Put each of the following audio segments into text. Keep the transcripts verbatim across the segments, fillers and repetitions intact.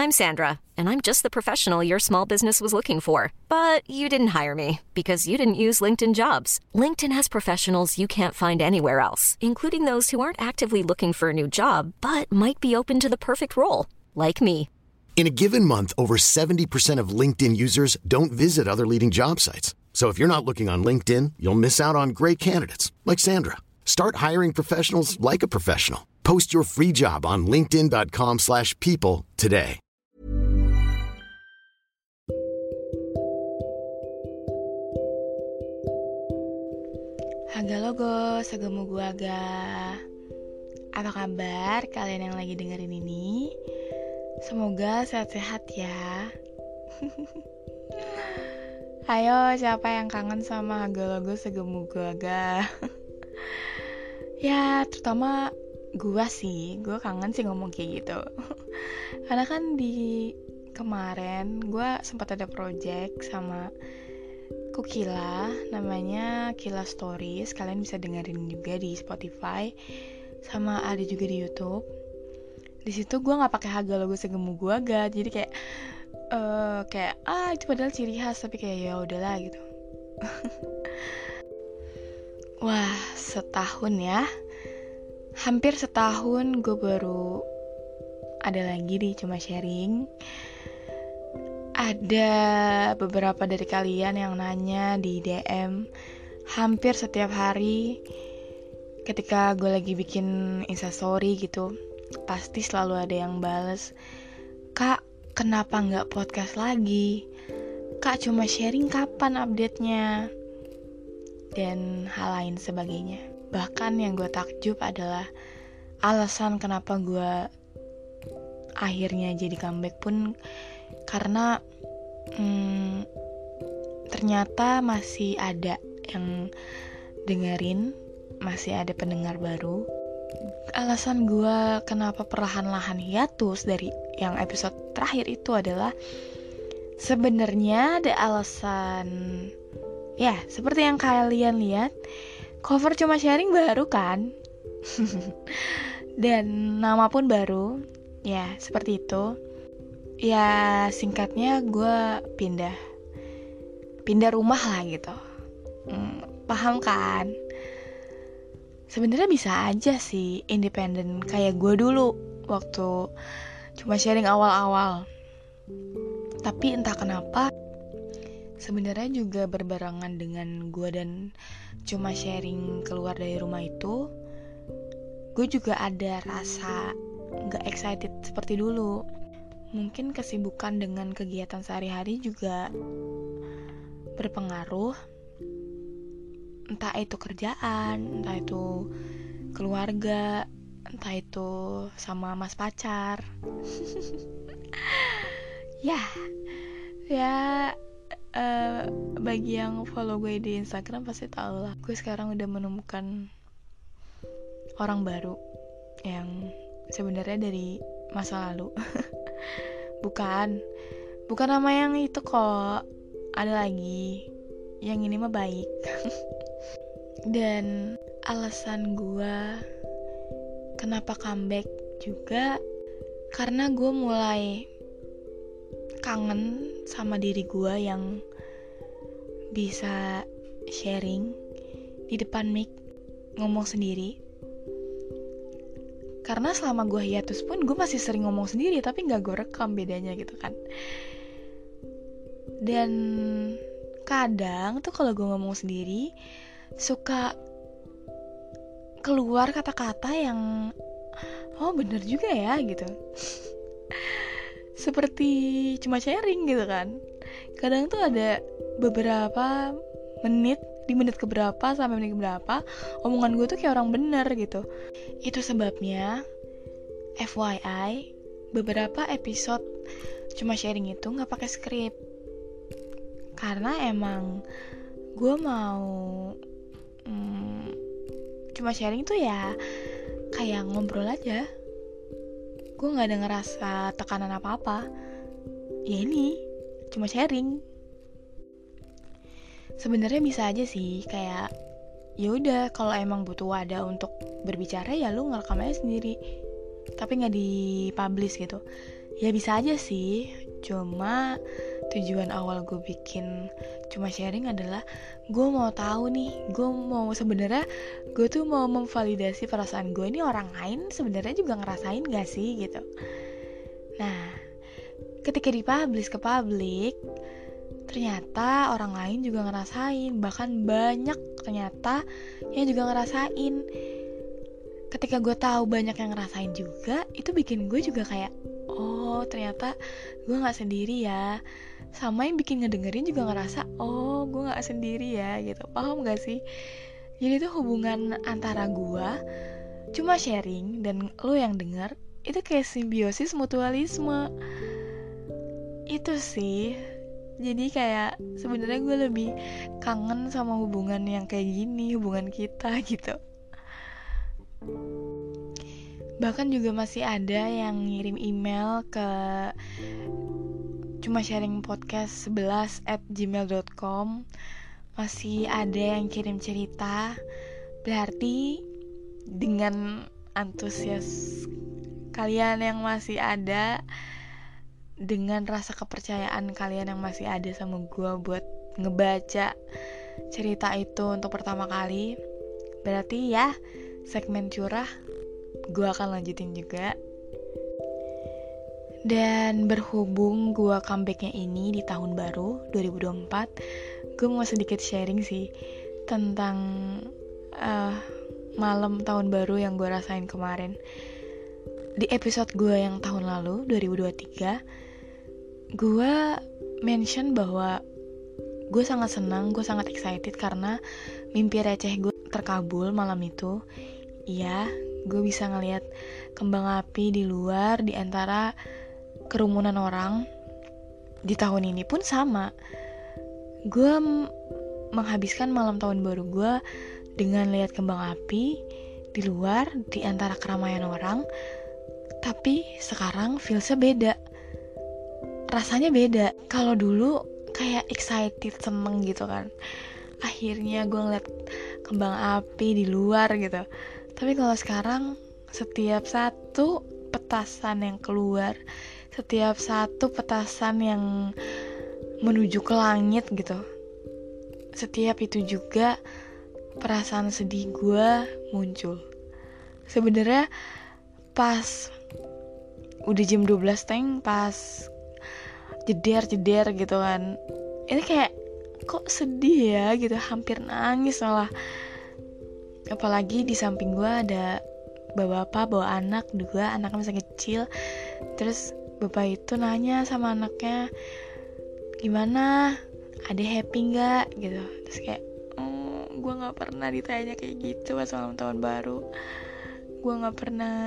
I'm Sandra, and I'm just the professional your small business was looking for. But you didn't hire me because you didn't use LinkedIn Jobs. LinkedIn has professionals you can't find anywhere else, including those who aren't actively looking for a new job, but might be open to the perfect role, like me. In a given month, over seventy percent of LinkedIn users don't visit other leading job sites. So if you're not looking on LinkedIn, you'll miss out on great candidates like Sandra. Start hiring professionals like a professional. Post your free job on linkedin.com slash people today. Haga logo, segemu gua aga. Apa kabar kalian yang lagi dengerin ini? Semoga sehat-sehat ya. Ayo, siapa yang kangen sama Haga logo segemu gua aga? Ya, terutama gua sih, gua kangen sih ngomong kayak gitu. Karena kan di kemarin gua sempat ada project sama Kukila, namanya Kila Stories. Kalian bisa dengerin juga di Spotify, sama ada juga di YouTube. Di situ gue nggak pakai Haga logo segemu gua ga, jadi kayak uh, kayak ah itu padahal ciri khas, tapi kayak ya udahlah gitu. Wah, setahun ya, hampir setahun gue baru ada lagi di Cuma Sharing. Ada beberapa dari kalian yang nanya di D M hampir setiap hari ketika gue lagi bikin instastory gitu. Pasti selalu ada yang bales, "Kak, kenapa gak podcast lagi? Kak, Cuma Sharing kapan update-nya?" Dan hal lain sebagainya. Bahkan yang gue takjub adalah alasan kenapa gue akhirnya jadi comeback pun karena hmm, ternyata masih ada yang dengerin, masih ada pendengar baru. Alasan gue kenapa perlahan-lahan hiatus dari yang episode terakhir itu adalah sebenarnya ada alasan, ya seperti yang kalian lihat, cover Cuma Sharing baru kan. Dan nama pun baru, ya seperti itu. Ya singkatnya gue pindah Pindah rumah lah gitu. hmm, Paham kan? Sebenarnya bisa aja sih independen kayak gue dulu waktu Cuma Sharing awal-awal. Tapi entah kenapa sebenarnya juga berbarengan dengan gue dan Cuma Sharing keluar dari rumah itu, gue juga ada rasa gak excited seperti dulu. Mungkin kesibukan dengan kegiatan sehari-hari juga berpengaruh. Entah itu kerjaan, entah itu keluarga, entah itu sama mas pacar. Ya, ya uh, bagi yang follow gue di Instagram pasti tahu lah. Gue sekarang udah menemukan orang baru yang sebenarnya dari masa lalu. Bukan, bukan nama yang itu kok. Ada lagi. Yang ini mah baik. Dan alasan gue kenapa comeback juga karena gue mulai kangen sama diri gue yang bisa sharing di depan mic, ngomong sendiri. Karena selama gue hiatus pun gue masih sering ngomong sendiri, tapi gak gue rekam, bedanya gitu kan. Dan kadang tuh kalau gue ngomong sendiri suka keluar kata-kata yang oh bener juga ya gitu. Seperti Cuma Sharing gitu kan. Kadang tuh ada beberapa menit, di menit keberapa sampai menit keberapa omongan gue tuh kayak orang bener gitu. Itu sebabnya F Y I beberapa episode Cuma Sharing itu gak pakai skrip, karena emang gue mau hmm, Cuma Sharing tuh ya kayak ngobrol aja. Gue gak ada ngerasa tekanan apa-apa. Ya ini Cuma Sharing. Sebenarnya bisa aja sih kayak ya udah kalau emang butuh wadah untuk berbicara ya lu ngerekam aja sendiri, tapi nggak dipublish gitu. Ya bisa aja sih, cuma tujuan awal gue bikin Cuma Sharing adalah gue mau tahu nih, gue mau sebenarnya gue tuh mau memvalidasi perasaan gue ini orang lain sebenarnya juga ngerasain gak sih gitu. Nah, ketika dipublish ke publik, ternyata orang lain juga ngerasain, bahkan banyak ternyata yang juga ngerasain. Ketika gue tahu banyak yang ngerasain juga, itu bikin gue juga kayak, oh ternyata gue gak sendiri ya. Sama yang bikin ngedengerin juga ngerasa, oh gue gak sendiri ya gitu. Paham gak sih? Jadi tuh hubungan antara gue Cuma Sharing dan lo yang denger, itu kayak simbiosis mutualisme. Itu sih. Jadi kayak sebenarnya gue lebih kangen sama hubungan yang kayak gini, hubungan kita gitu. Bahkan juga masih ada yang ngirim email ke Cuma Sharing Podcast sebelas at gmail dot com. Masih ada yang kirim cerita. Berarti dengan antusias kalian yang masih ada, dengan rasa kepercayaan kalian yang masih ada sama gue buat ngebaca cerita itu untuk pertama kali, berarti ya segmen curah gue akan lanjutin juga. Dan berhubung gue comebacknya ini di tahun baru dua ribu dua puluh empat, gue mau sedikit sharing sih tentang uh, malam tahun baru yang gue rasain kemarin. Di episode gue yang tahun lalu dua ribu dua puluh tiga, gue mention bahwa gue sangat senang, gue sangat excited karena mimpi receh gue terkabul malam itu. Iya, gue bisa ngelihat kembang api di luar di antara kerumunan orang. Di tahun ini pun sama, gue m- menghabiskan malam tahun baru gue dengan lihat kembang api di luar di antara keramaian orang. Tapi sekarang feelsnya beda, rasanya beda. Kalau dulu kayak excited, seneng gitu kan, akhirnya gue ngeliat kembang api di luar gitu. Tapi kalau sekarang setiap satu petasan yang keluar, setiap satu petasan yang menuju ke langit gitu, setiap itu juga perasaan sedih gue muncul. Sebenarnya pas udah jam dua belas teng, pas jeder-jeder gitu kan, ini kayak kok sedih ya gitu, hampir nangis malah. Apalagi di samping gue ada bapak-bapak bawa anak dua, anaknya masih kecil. Terus bapak itu nanya sama anaknya, gimana, ada happy gak gitu. Terus kayak oh, gue gak pernah ditanya kayak gitu pas malam tahun baru. Gue gak pernah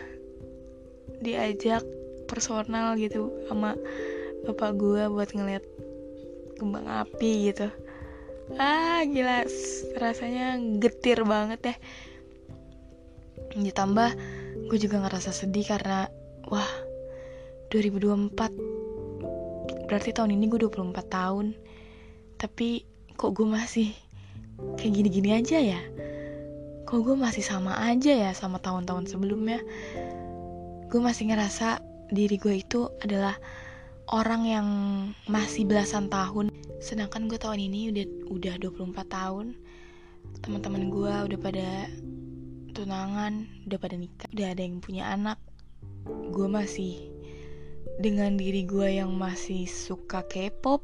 diajak personal gitu sama bapak gue buat ngeliat kembang api gitu. Ah gila, rasanya getir banget ya. Ditambah gue juga ngerasa sedih karena wah, dua ribu dua puluh empat berarti tahun ini gue dua puluh empat tahun. Tapi kok gue masih kayak gini-gini aja ya? Kok gue masih sama aja ya sama tahun-tahun sebelumnya? Gue masih ngerasa diri gue itu adalah orang yang masih belasan tahun. Sedangkan gue tahun ini udah udah dua puluh empat tahun. Teman-teman gue udah pada tunangan, udah pada nikah, udah ada yang punya anak. Gue masih dengan diri gue yang masih suka K-pop,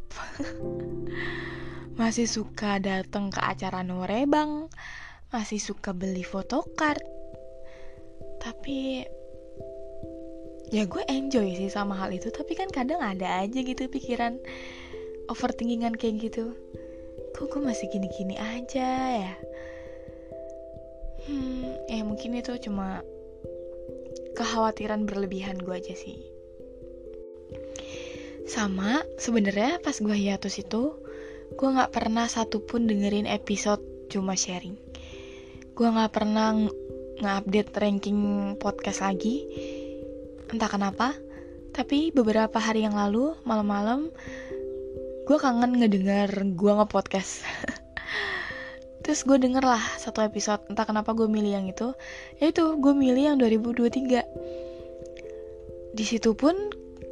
masih suka datang ke acara norebang, masih suka beli photocard. Tapi ya gue enjoy sih sama hal itu. Tapi kan kadang ada aja gitu pikiran overthinkingan kayak gitu. Kok gue masih gini-gini aja ya? Hmm, eh mungkin itu cuma kekhawatiran berlebihan gue aja sih. Sama sebenarnya pas gue hiatus itu, gue nggak pernah satupun dengerin episode Cuma Sharing. Gue nggak pernah ng- nge-update ranking podcast lagi. Entah kenapa, tapi beberapa hari yang lalu malam-malam gue kangen ngedenger gue nge-podcast. Terus gue denger lah satu episode. Entah kenapa gue milih yang itu. Yaitu gue milih yang dua ribu dua puluh tiga. Di situ pun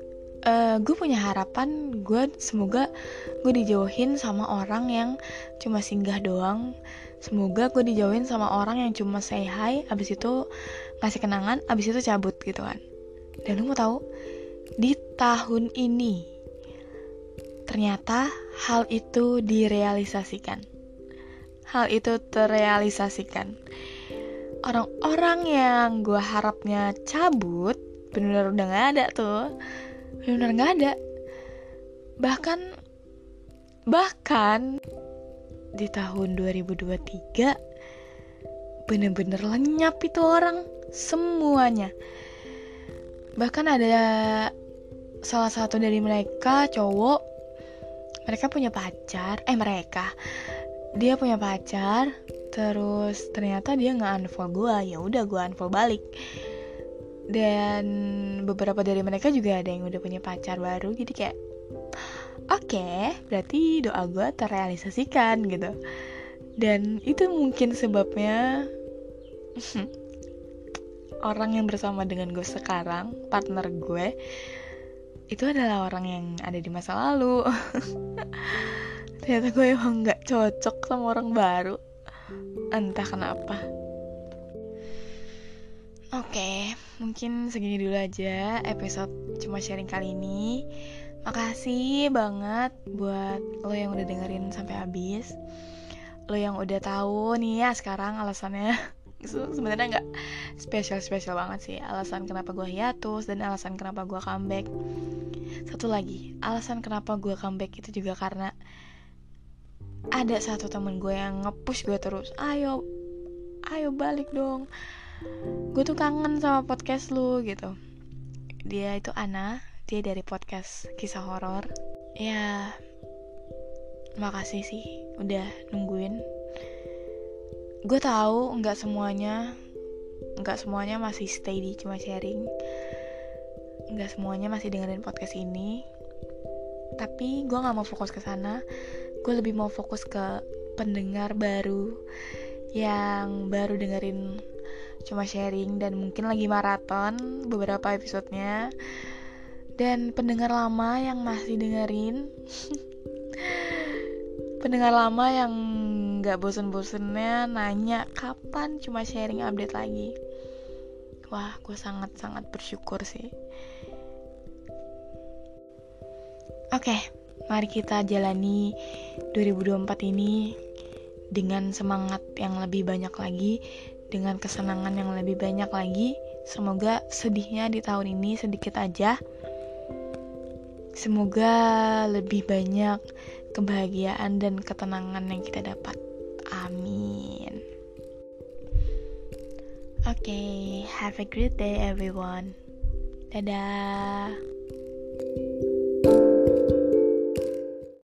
uh, gue punya harapan gue semoga gue dijauhin sama orang yang cuma singgah doang. Semoga gue dijauhin sama orang yang cuma say hi, abis itu ngasih kenangan, abis itu cabut gitu kan. Dan lu mau tahu, di tahun ini ternyata hal itu direalisasikan. Hal itu terrealisasikan. Orang-orang yang gue harapnya cabut benar-benar udah gak ada tuh. Benar-benar gak ada. Bahkan Bahkan di tahun dua ribu dua puluh tiga bener-bener lenyap itu orang semuanya. Bahkan ada salah satu dari mereka cowok, mereka punya pacar, eh mereka dia punya pacar, terus ternyata dia nggak unfollow gue, ya udah gue unfollow balik. Dan beberapa dari mereka juga ada yang udah punya pacar baru, jadi kayak oke, okay, berarti doa gue terrealisasikan gitu. Dan itu mungkin sebabnya orang yang bersama dengan gue sekarang, partner gue, itu adalah orang yang ada di masa lalu. Ternyata gue emang gak cocok sama orang baru, entah kenapa. Oke, okay, mungkin segini dulu aja episode Cuma Sharing kali ini. Makasih banget buat lo yang udah dengerin sampai habis. Lo yang udah tahu nih ya sekarang alasannya sebenarnya nggak spesial-spesial banget sih, alasan kenapa gue hiatus dan alasan kenapa gue comeback. Satu lagi, alasan kenapa gue comeback itu juga karena ada satu temen gue yang nge-push gue terus, ayo ayo balik dong, gue tuh kangen sama podcast lu gitu. Dia itu Ana, dia dari podcast Kisah Horor. Ya, makasih sih udah nungguin. Gue tahu nggak semuanya, nggak semuanya masih stay di Cuma Sharing, nggak semuanya masih dengerin podcast ini. Tapi gue nggak mau fokus ke sana. Gue lebih mau fokus ke pendengar baru yang baru dengerin Cuma Sharing dan mungkin lagi maraton beberapa episodenya. Dan pendengar lama yang masih dengerin pendengar lama yang gak bosen-bosennya nanya kapan Cuma Sharing update lagi. Wah, gue sangat-sangat bersyukur sih. Oke, mari kita jalani dua ribu dua puluh empat ini dengan semangat yang lebih banyak lagi, dengan kesenangan yang lebih banyak lagi. Semoga sedihnya di tahun ini sedikit aja. Semoga lebih banyak kebahagiaan dan ketenangan yang kita dapat. Amin. Oke, okay, have a great day everyone. Dadah.